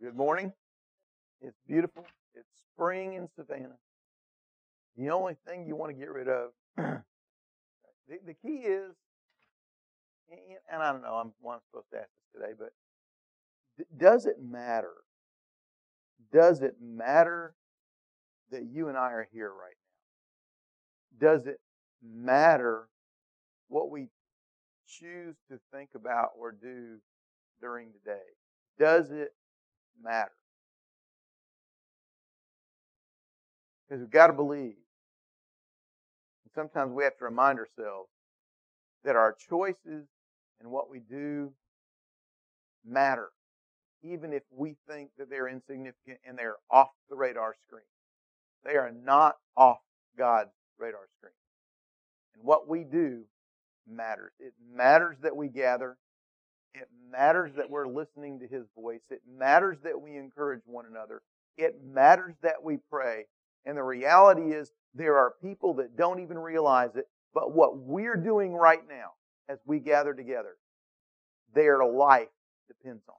Good morning. It's beautiful. It's spring in Savannah. The only thing you want to get rid of, the key is, and I don't know, I'm supposed to ask this today, but does it matter? Does it matter that you and I are here right now? Does it matter what we choose to think about or do during the day? Does it matter? Because we've got to believe. And sometimes we have to remind ourselves that our choices and what we do matter, even if we think that they're insignificant and they're off the radar screen. They are not off God's radar screen. And what we do matters. It matters that we gather. It matters that we're listening to His voice. It matters that we encourage one another. It matters that we pray. And the reality is there are people that don't even realize it, but what we're doing right now as we gather together, their life depends on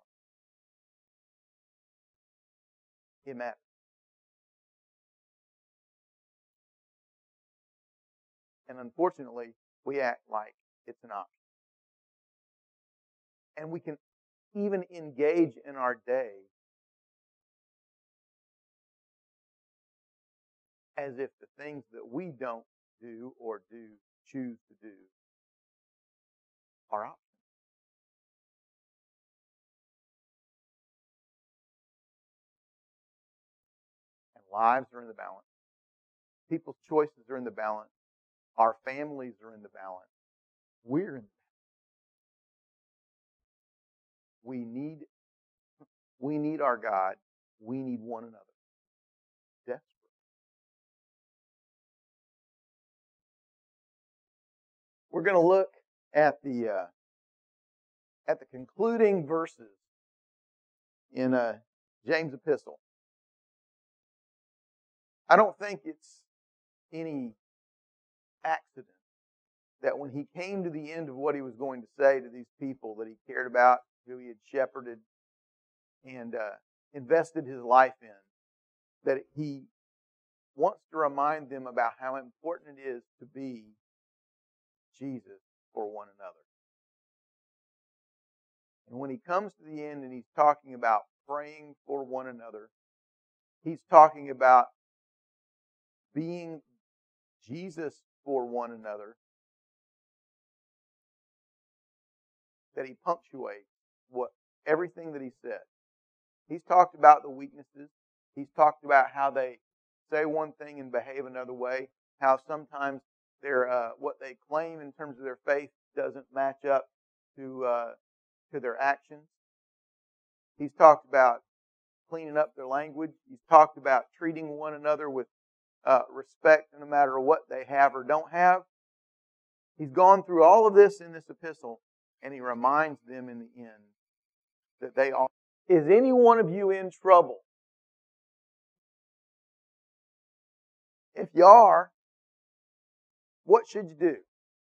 it. It matters. And unfortunately, we act like it's an option. And we can even engage in our day as if the things that we don't do or do choose to do are options. And lives are in the balance. People's choices are in the balance. Our families are in the balance. We're in the balance. We need our God. We need one another. Desperate. We're going to look at the concluding verses in James' epistle. I don't think it's any accident that when he came to the end of what he was going to say to these people that he cared about, who he had shepherded and invested his life in, that he wants to remind them about how important it is to be Jesus for one another. And when he comes to the end and he's talking about praying for one another, he's talking about being Jesus for one another, that he punctuates everything that he said. He's talked about the weaknesses. He's talked about how they say one thing and behave another way, how sometimes what they claim in terms of their faith doesn't match up to their actions. He's talked about cleaning up their language. He's talked about treating one another with respect no matter what they have or don't have. He's gone through all of this in this epistle, and he reminds them in the end that they are. Is any one of you in trouble? If you are, what should you do?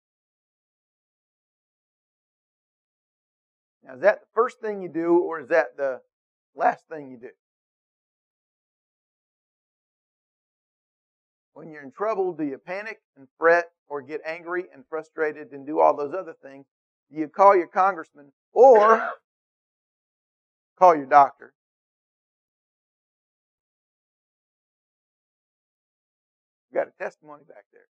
Now, is that the first thing you do, or is that the last thing you do? When you're in trouble, do you panic and fret or get angry and frustrated and do all those other things? Do you call your congressman or call your doctor? You got a testimony back there.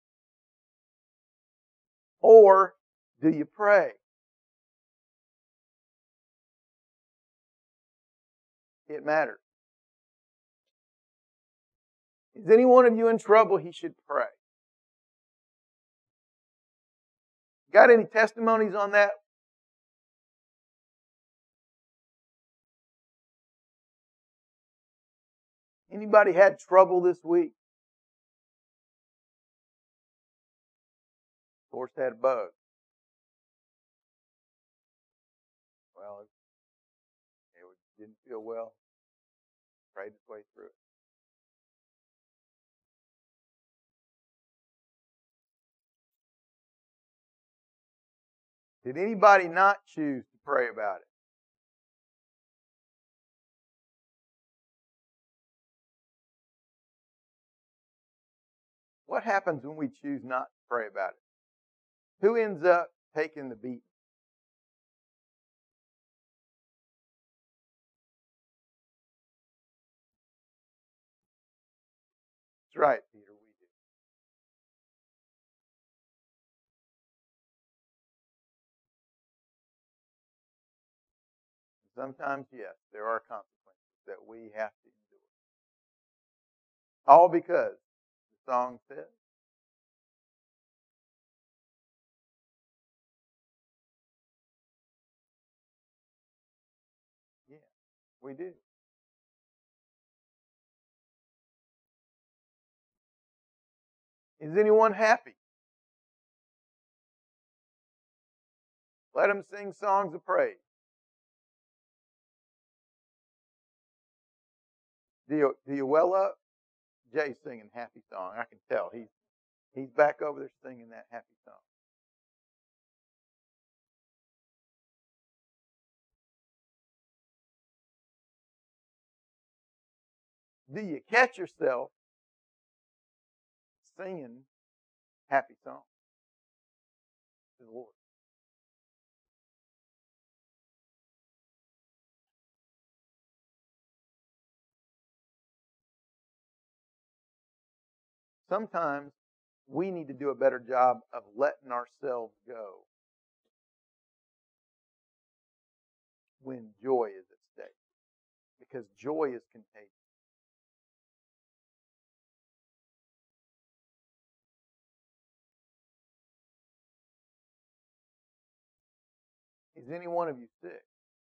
Or do you pray? It matters. Is any one of you in trouble? He should pray. Got any testimonies on that? Anybody had trouble this week? Horse had a bug. Well, it didn't feel well. Prayed its way through it. Did anybody not choose to pray about it? What happens when we choose not to pray about it? Who ends up taking the beating? That's right, Peter, we do. Sometimes, yes, there are consequences that we have to endure. All because the song says, yeah, we do. Is anyone happy? Let them sing songs of praise. Do you well up? Jay's singing happy song. I can tell. He's back over there singing that happy song. Do you catch yourself singing happy songs to the Lord? Sometimes we need to do a better job of letting ourselves go when joy is at stake, because joy is contagious. Is any one of you sick?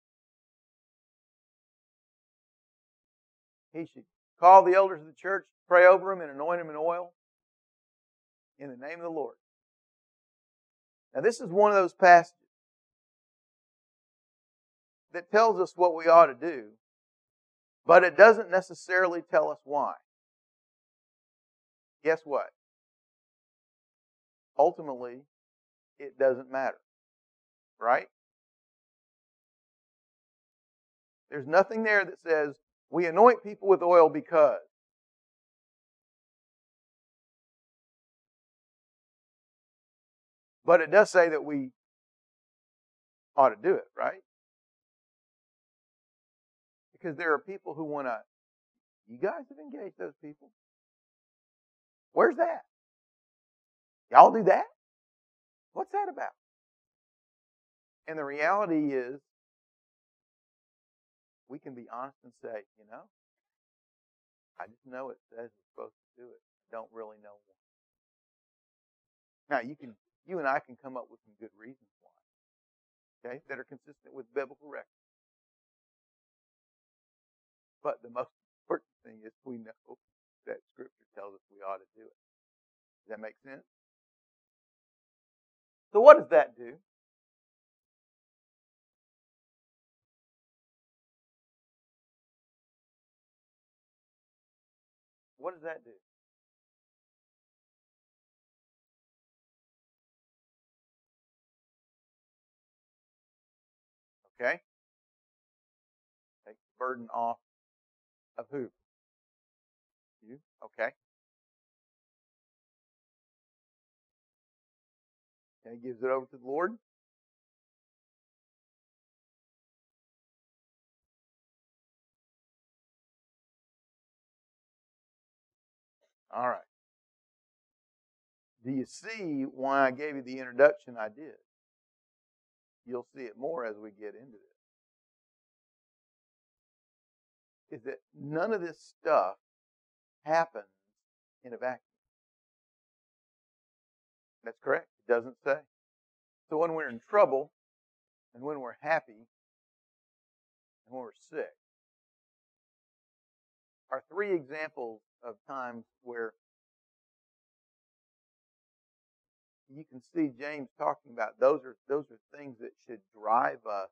He should call the elders of the church, pray over him, and anoint him in oil in the name of the Lord. Now, this is one of those passages that tells us what we ought to do, but it doesn't necessarily tell us why. Guess what? Ultimately, it doesn't matter, right? There's nothing there that says we anoint people with oil because. But it does say that we ought to do it, right? Because there are people who want to, you guys have engaged those people. Where's that? Y'all do that? What's that about? And the reality is, we can be honest and say, I just know it says we're supposed to do it. I don't really know why. Now, you and I can come up with some good reasons why, okay, that are consistent with biblical record. But the most important thing is we know that Scripture tells us we ought to do it. Does that make sense? So what does that do? What does that do? Okay? Take the burden off of who? You? Okay. Okay, gives it over to the Lord. All right. Do you see why I gave you the introduction I did? You'll see it more as we get into this. Is that none of this stuff happens in a vacuum. That's correct. It doesn't say. So when we're in trouble, and when we're happy, and when we're sick, are three examples of times where you can see James talking about those are things that should drive us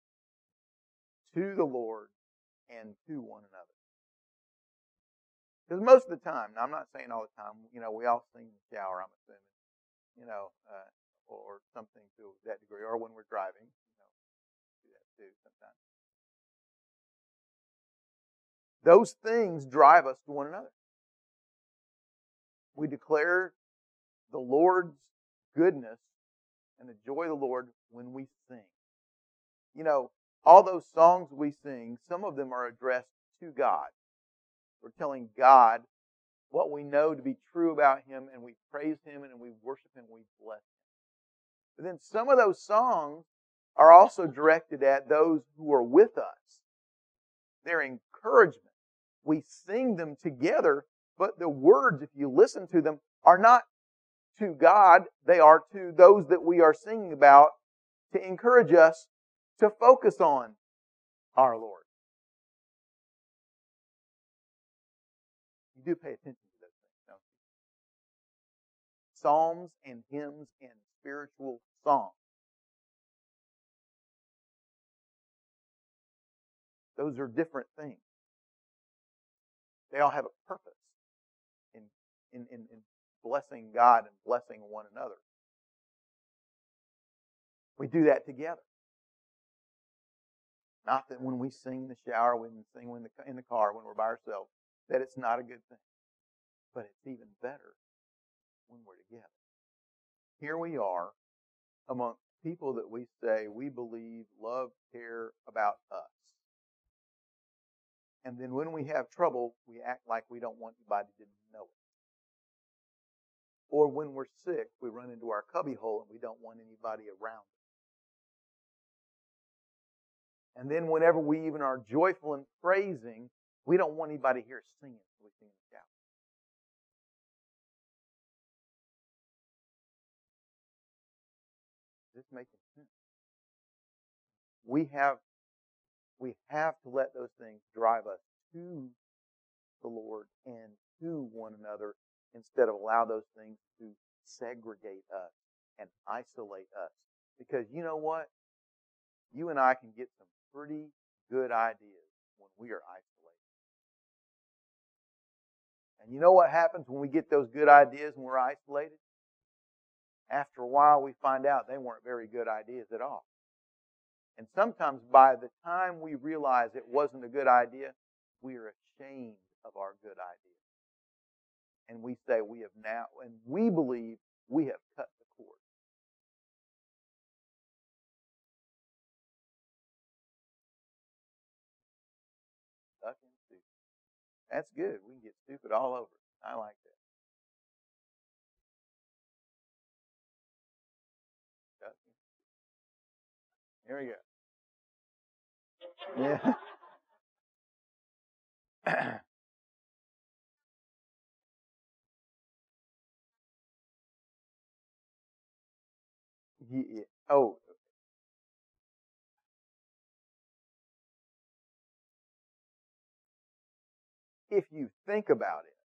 to the Lord and to one another. Because most of the time, now I'm not saying all the time, we all sing in the shower, I'm assuming, or something to that degree, or when we're driving, do that too sometimes. Those things drive us to one another. We declare the Lord's goodness and the joy of the Lord when we sing. You know, all those songs we sing, some of them are addressed to God. We're telling God what we know to be true about Him, and we praise Him, and we worship Him, and we bless Him. But then some of those songs are also directed at those who are with us. They're encouragement. We sing them together, but the words, if you listen to them, are not to God. They are to those that we are singing about to encourage us to focus on our Lord. You do pay attention to those things, don't you? Psalms and hymns and spiritual songs. Those are different things. They all have a purpose in blessing God and blessing one another. We do that together. Not that when we sing in the shower, when we sing in the car, when we're by ourselves, that it's not a good thing. But it's even better when we're together. Here we are among people that we say we believe, love, care about us. And then when we have trouble, we act like we don't want anybody to know it. Or when we're sick, we run into our cubbyhole and we don't want anybody around us. And then whenever we even are joyful and praising, we don't want anybody here singing. So we sing and shout. Is this making sense? We have to let those things drive us to the Lord and to one another instead of allow those things to segregate us and isolate us. Because you know what? You and I can get some pretty good ideas when we are isolated. And you know what happens when we get those good ideas when we're isolated? After a while, we find out they weren't very good ideas at all. And sometimes by the time we realize it wasn't a good idea, we are ashamed of our good idea. And we say we have now, and we believe we have cut the cord. Stuck and stupid. That's good. We can get stupid all over. I like that. Here we go. Yeah. Yeah. Oh, if you think about it,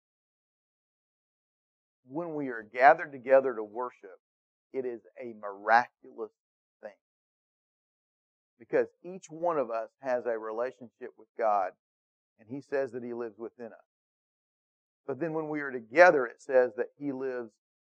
when we are gathered together to worship, it is a miraculous thing. Because each one of us has a relationship with God, and He says that He lives within us. But then when we are together, it says that He lives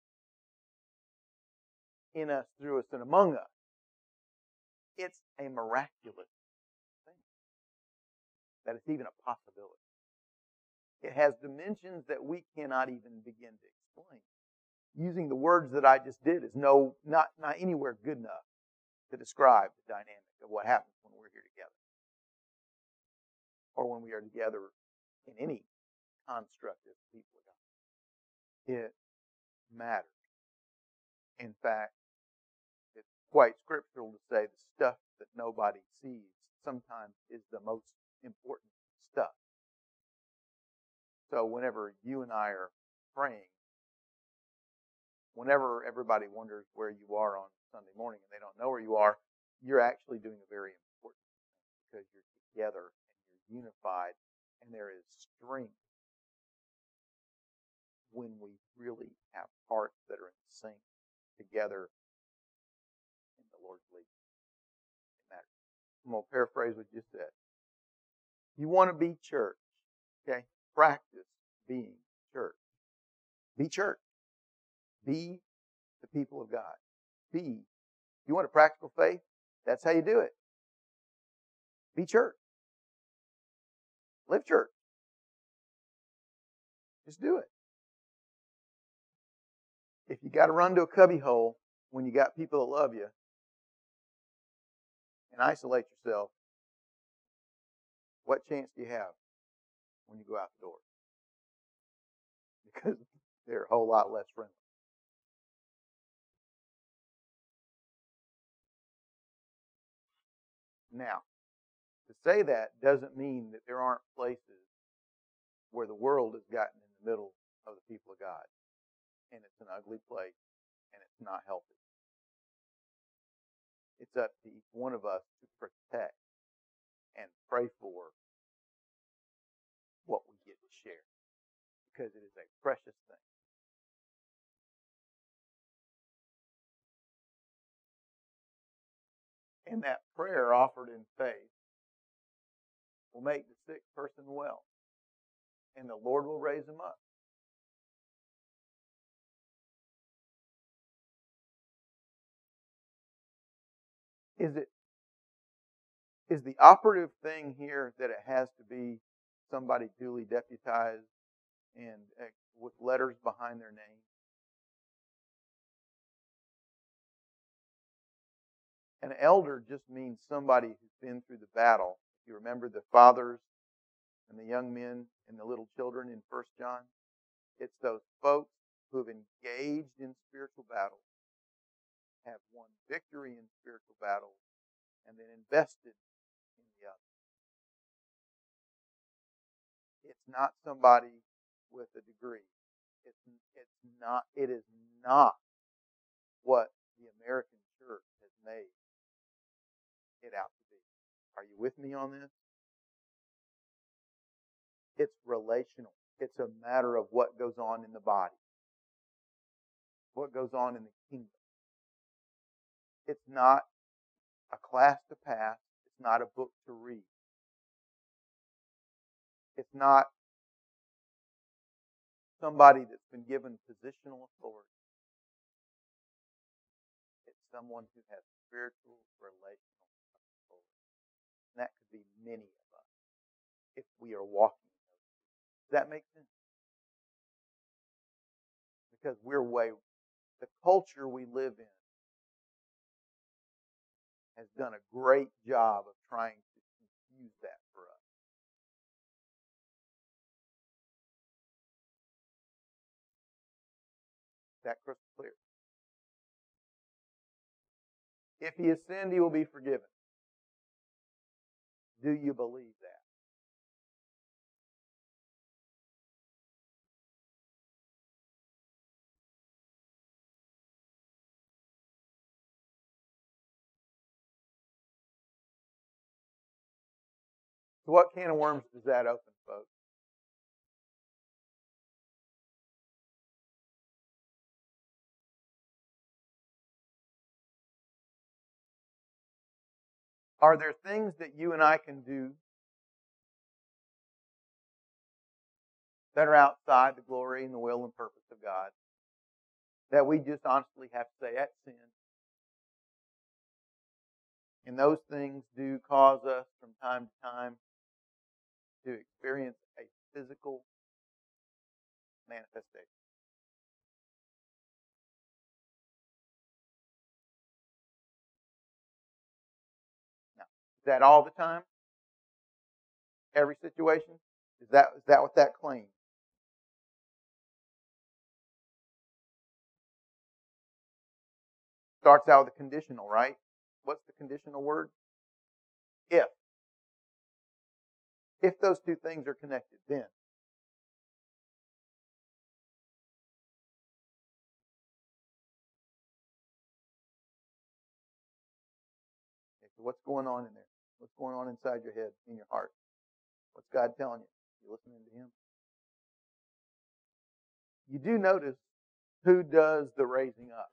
in us, through us, and among us. It's a miraculous thing that it's even a possibility. It has dimensions that we cannot even begin to explain. Using the words that I just did is not anywhere good enough to describe the dynamic of what happens when we're here together. Or when we are together in any construct of people of God. It matters. In fact, it's quite scriptural to say the stuff that nobody sees sometimes is the most important stuff. So whenever you and I are praying, whenever everybody wonders where you are on Sunday morning and they don't know where you are, you're actually doing a very important thing because you're together and you're unified, and there is strength when we really have hearts that are in sync together in the Lord's leading. It matters. I'm going to paraphrase what you said. You want to be church, okay? Practice being church. Be church. Be the people of God. You want a practical faith? That's how you do it. Be church. Live church. Just do it. If you got to run to a cubby hole when you got people that love you and isolate yourself, what chance do you have when you go out the door? Because they're a whole lot less friendly. Now, to say that doesn't mean that there aren't places where the world has gotten in the middle of the people of God. And it's an ugly place, and it's not healthy. It's up to each one of us to protect and pray for what we get to share, because it is a precious thing. And that prayer offered in faith will make the sick person well, and the Lord will raise him up. Is the operative thing here that it has to be somebody duly deputized and with letters behind their name? An elder just means somebody who's been through the battle. If you remember the fathers and the young men and the little children in 1 John, it's those folks who have engaged in spiritual battles, have won victory in spiritual battles, and then invested in the other. It's not somebody with a degree. It is not what the American church has made it out to be. Are you with me on this? It's relational. It's a matter of what goes on in the body, what goes on in the kingdom. It's not a class to pass. It's not a book to read. It's not somebody that's been given positional authority. It's someone who has spiritual, relational authority. And that could be many of us if we are walking in those. Does that make sense? Because the culture we live in has done a great job of trying to confuse that for us. Is that crystal clear? If he has sinned, he will be forgiven. Do you believe that? So what can of worms does that open, folks? Are there things that you and I can do that are outside the glory and the will and purpose of God that we just honestly have to say, that's sin? And those things do cause us from time to time to experience a physical manifestation. Now, is that all the time? Every situation? Is that what that claims? Starts out with a conditional, right? What's the conditional word? If. If those two things are connected, then. Okay, so what's going on in there? What's going on inside your head, in your heart? What's God telling you? You listening to Him? You do notice who does the raising up.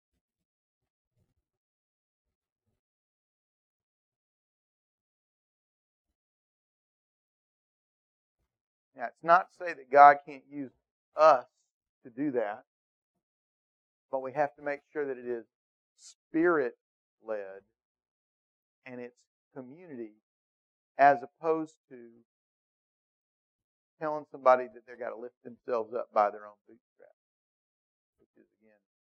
Now, it's not to say that God can't use us to do that, but we have to make sure that it is Spirit-led and it's community, as opposed to telling somebody that they've got to lift themselves up by their own bootstraps, which is, again,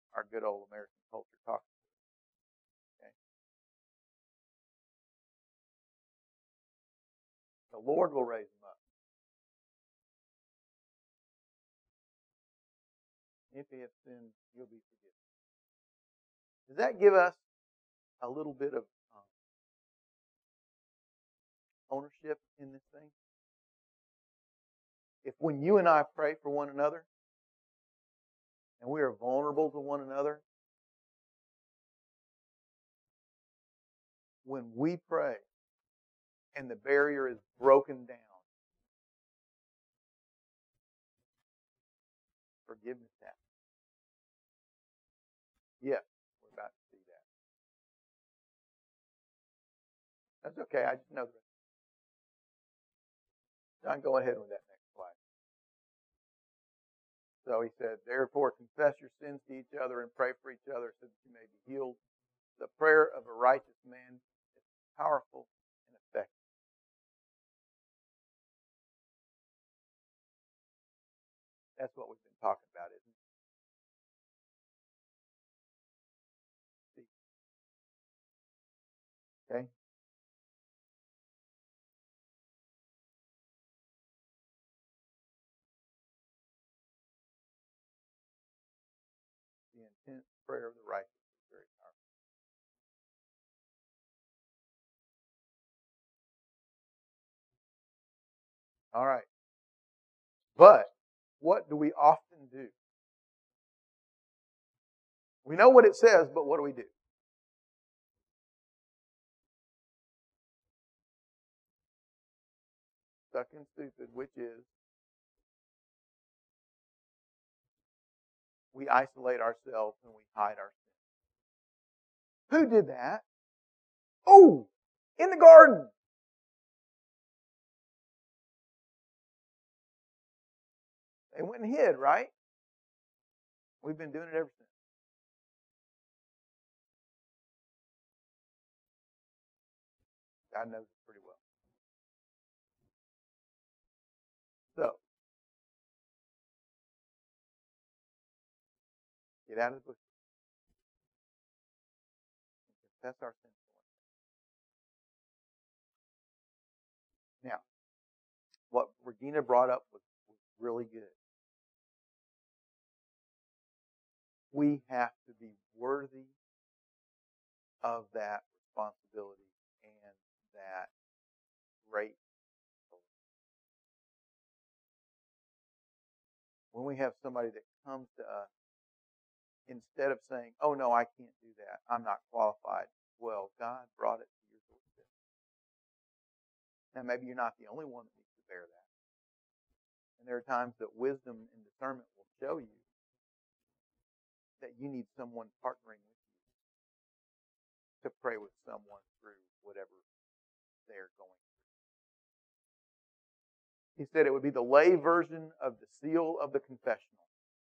our good old American culture talks. Okay? The Lord will raise them up. If he has sinned, you'll be forgiven. Does that give us a little bit of ownership in this thing? If when you and I pray for one another, and we are vulnerable to one another, when we pray and the barrier is broken down, forgiveness happens. Yes, we're about to see that. That's okay. I just know the rest. John, go ahead with that next slide. So he said, therefore confess your sins to each other and pray for each other so that you may be healed. The prayer of a righteous man is powerful and effective. That's what we've been talking about, isn't it? Okay? The intense prayer of the righteous is very powerful. All right. But what do we often do? We know what it says, but what do we do? Stuck and stupid, which is we isolate ourselves and we hide our sin. Who did that? Oh, in the garden. They went and hid, right? We've been doing it ever since. God knows it pretty well. So, get out of the bush and confess our sins to one another. Now, what Regina brought up was really good. We have to be worthy of that responsibility and that great. When we have somebody that comes to us, instead of saying, oh no, I can't do that, I'm not qualified, well, God brought it to your doorstep. Now maybe you're not the only one that needs to bear that. And there are times that wisdom and discernment will show you that you need someone partnering with you to pray with someone through whatever they're going through. He said it would be the lay version of the seal of the confessional.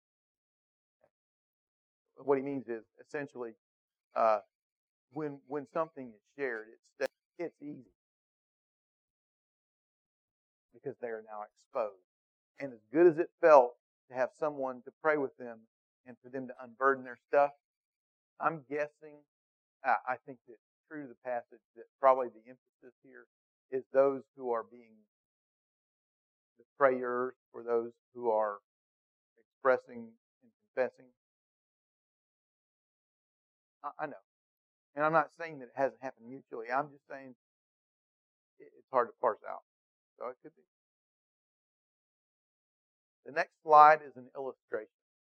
What he means is essentially when something is shared, it's easy because they are now exposed. And as good as it felt to have someone to pray with them and for them to unburden their stuff, I'm guessing, I think that true to the passage, that probably the emphasis here is those who are being the prayers, for those who are expressing and confessing. I know. And I'm not saying that it hasn't happened mutually. I'm just saying it's hard to parse out. So it could be. The next slide is an illustration.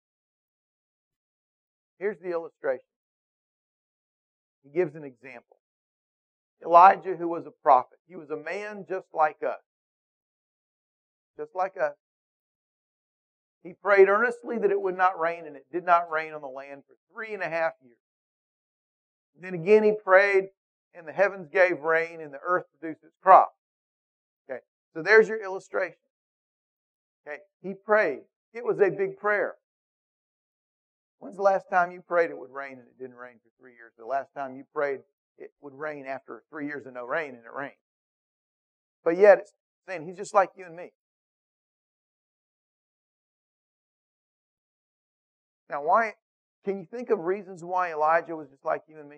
Here's the illustration. He gives an example. Elijah, who was a prophet, he was a man just like us. Just like us. He prayed earnestly that it would not rain, and it did not rain on the land for 3.5 years. Then again he prayed, and the heavens gave rain, and the earth produced its crop. Okay, so there's your illustration. Okay, he prayed. It was a big prayer. When's the last time you prayed it would rain and it didn't rain for 3 years? The last time you prayed it would rain after 3 years of no rain and it rained. But yet it's saying he's just like you and me. Now why Can you think of reasons why Elijah was just like you and me?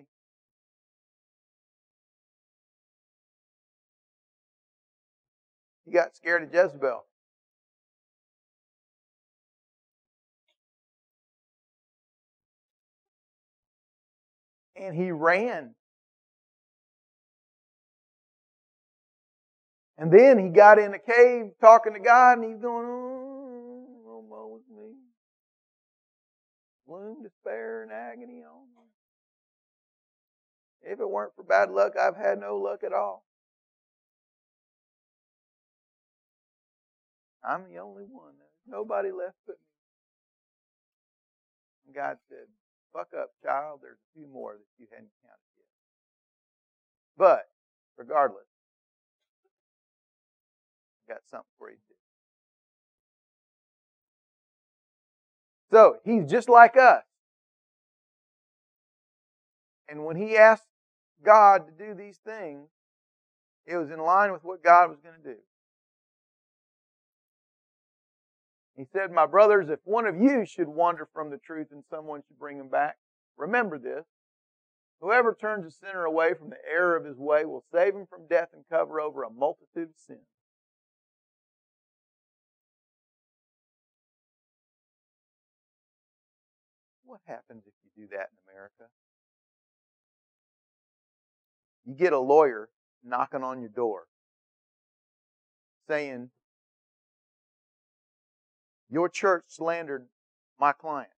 He got scared of Jezebel. And he ran. And then he got in a cave talking to God, and he's going, oh, woe is me. Gloom, despair, and agony on me. If it weren't for bad luck, I've had no luck at all. I'm the only one. There's nobody left but me. And God said, fuck up, child. There's a few more that you hadn't counted yet. But, regardless, I got something for you to do. So, he's just like us. And when he asked God to do these things, it was in line with what God was going to do. He said, my brothers, if one of you should wander from the truth and someone should bring him back, remember this. Whoever turns a sinner away from the error of his way will save him from death and cover over a multitude of sins. What happens if you do that in America? You get a lawyer knocking on your door saying, your church slandered my client.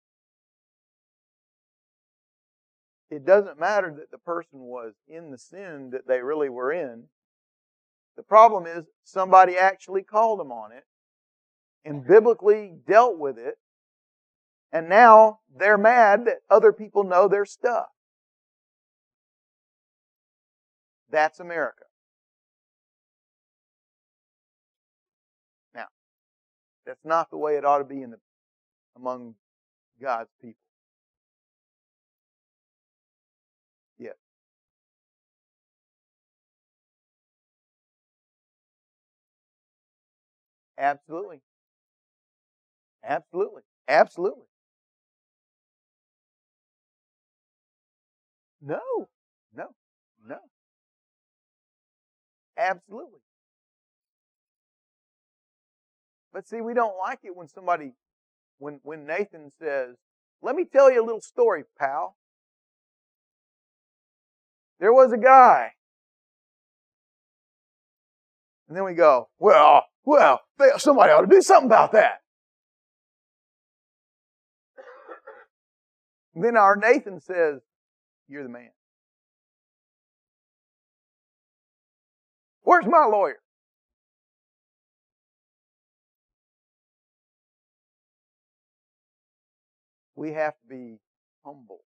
It doesn't matter that the person was in the sin that they really were in. The problem is somebody actually called them on it and biblically dealt with it. And now they're mad that other people know their stuff. That's America. Now, that's not the way it ought to be among God's people. Yes. Absolutely. Absolutely. Absolutely. No. No. No. Absolutely. But see, we don't like it when somebody, when Nathan says, let me tell you a little story, pal. There was a guy. And then we go, well, somebody ought to do something about that. And then our Nathan says, you're the man. Where's my lawyer? We have to be humble.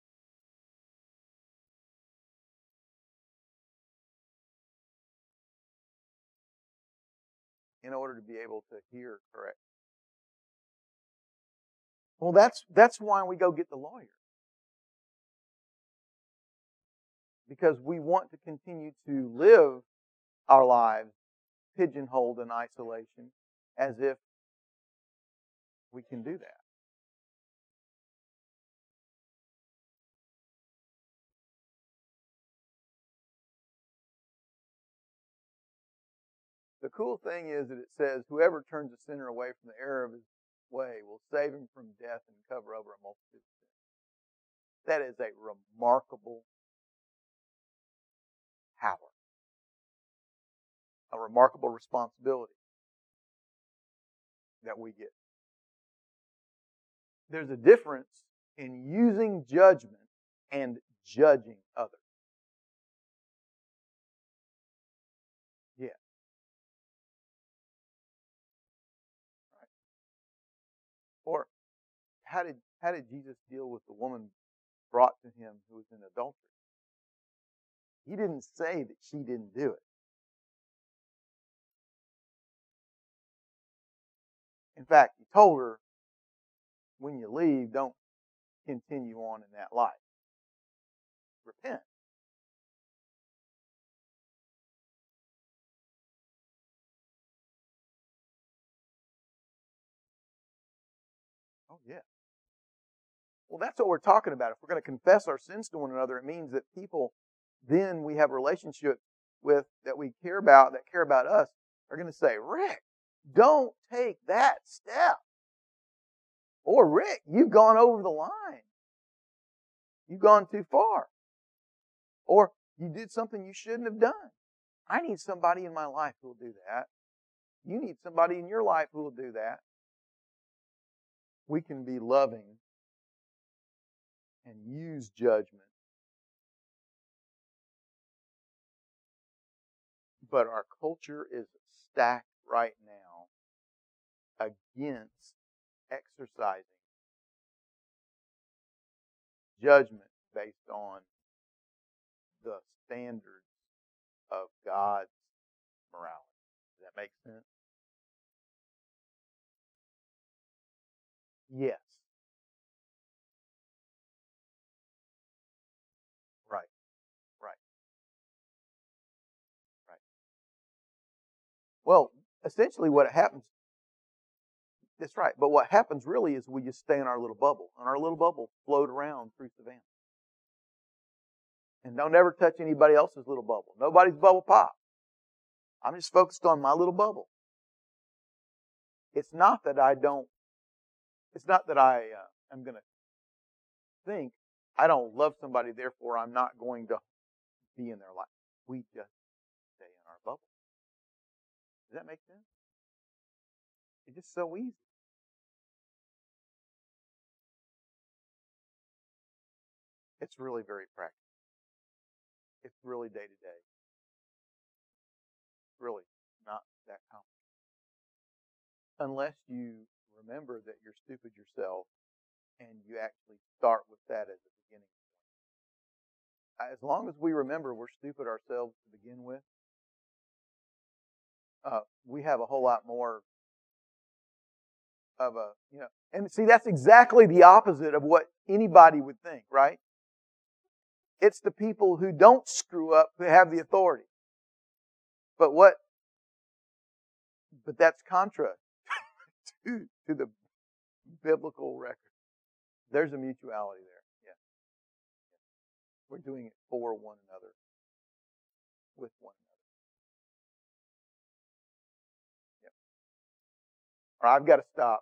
In order to be able to hear correct. Well, that's why we go get the lawyer. Because we want to continue to live our lives pigeonholed in isolation as if we can do that. The cool thing is that it says, whoever turns a sinner away from the error of his way will save him from death and cover over a multitude of sins. That is a remarkable power. A remarkable responsibility that we get. There's a difference in using judgment and judging others. Yeah. Right. Or how did Jesus deal with the woman brought to him who was in adultery? He didn't say that she didn't do it. In fact, he told her, when you leave, don't continue on in that life. Repent. Oh, yeah. Well, that's what we're talking about. If we're going to confess our sins to one another, it means that people then we have a relationship with that we care about, that care about us, are going to say, Rick, don't take that step. Or Rick, you've gone over the line. You've gone too far. Or you did something you shouldn't have done. I need somebody in my life who will do that. You need somebody in your life who will do that. We can be loving and use judgment. But our culture is stacked right now against exercising judgment based on the standards of God's morality. Does that make sense? Yes. Right. Right. Right. Well, essentially what happens, that's right, but what happens really is we just stay in our little bubble. And our little bubble float around through Savannah. And don't ever touch anybody else's little bubble. Nobody's bubble pop. I'm just focused on my little bubble. It's not that I am going to think I don't love somebody, therefore I'm not going to be in their life. We just stay in our bubble. Does that make sense? It's just so easy. It's really very practical. It's really day to day. Really not that complicated. Unless you remember that you're stupid yourself and you actually start with that as a beginning point. As long as we remember we're stupid ourselves to begin with, we have a whole lot more of a, and see, that's exactly the opposite of what anybody would think, right? It's the people who don't screw up who have the authority. But that's contra to the biblical record. There's a mutuality there. Yeah. We're doing it for one another, with one another. Yeah. All right, I've got to stop.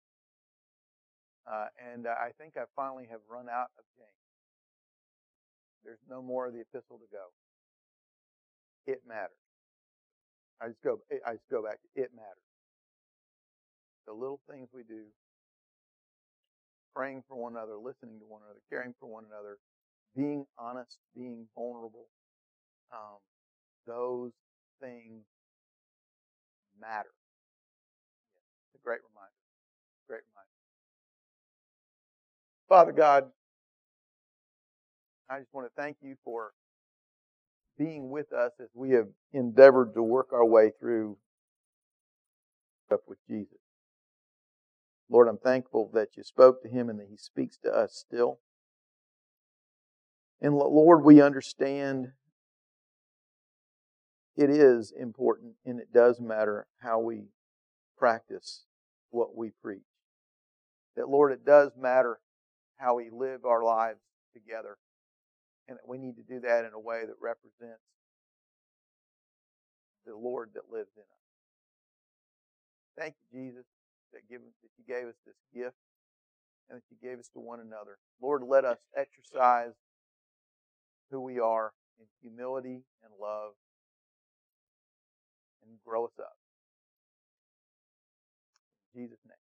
And I think I finally have run out of James. There's no more of the epistle to go. It matters. I just go back to it matters. The little things we do, praying for one another, listening to one another, caring for one another, being honest, being vulnerable, those things matter. It's a great reminder. Great reminder. Father God, I just want to thank you for being with us as we have endeavored to work our way through stuff with Jesus. Lord, I'm thankful that you spoke to him and that he speaks to us still. And Lord, we understand it is important and it does matter how we practice what we preach. That, Lord, it does matter how we live our lives together. And that we need to do that in a way that represents the Lord that lives in us. Thank you, Jesus, that you gave us this gift and that you gave us to one another. Lord, let us exercise who we are in humility and love and grow us up. In Jesus' name.